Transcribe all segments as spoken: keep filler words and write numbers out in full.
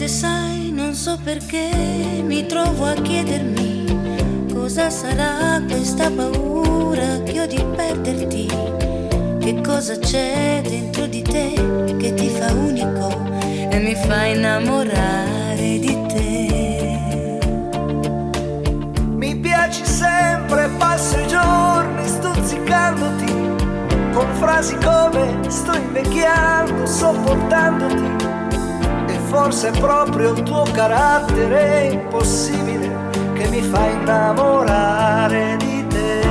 sai, non so perché mi trovo a chiedermi cosa sarà questa paura che ho di perderti. Che cosa c'è dentro di te che ti fa unico e mi fa innamorare di te. Mi piaci sempre, passo i giorni stuzzicandoti con frasi come sto invecchiando, sopportandoti. E forse è proprio il tuo carattere impossibile che mi fa innamorare di te.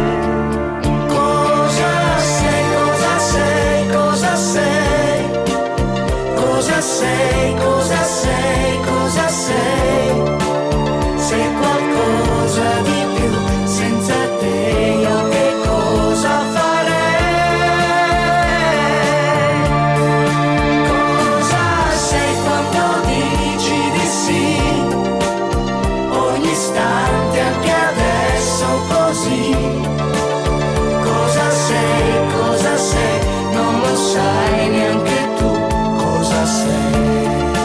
Cosa sei, cosa sei, cosa sei? Cosa sei, cosa sei, cosa sei? Sei qualcosa di più, senza te io che cosa farei? Cosa sei quando dici di sì? Ogni istante, anche adesso così. Cosa sei, cosa sei? Non lo sai neanche tu cosa sei.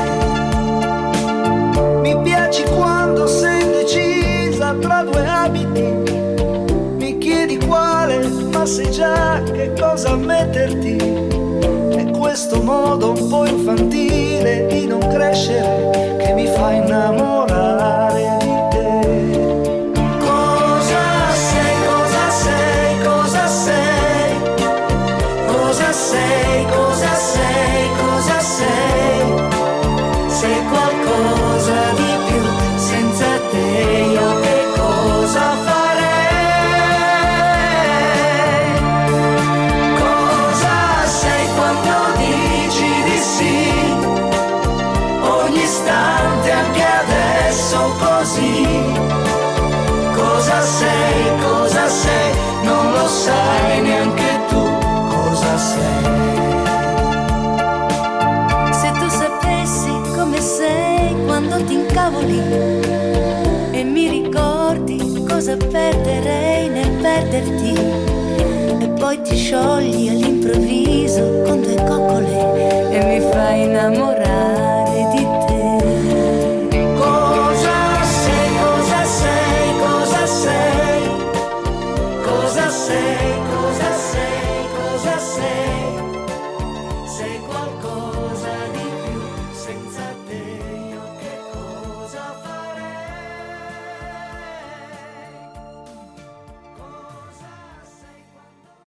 Mi piaci quando sei indecisa tra due abiti. Mi chiedi quale, ma sai già che cosa metterti. È questo modo un po' infantile di non crescere che mi fa innamorare di te. Cosa sei, cosa sei, cosa sei? Cosa sei, cosa sei, cosa sei? Sei qualcosa di più, senza te io che cosa farei? Cosa sei quando dici di sì? Ogni istante, anche adesso così. Cosa sei, cosa sei? Non lo sai neanche tu cosa sei. Se tu sapessi come sei quando ti incavoli e mi ricordi cosa perderei nel perderti, e poi ti sciogli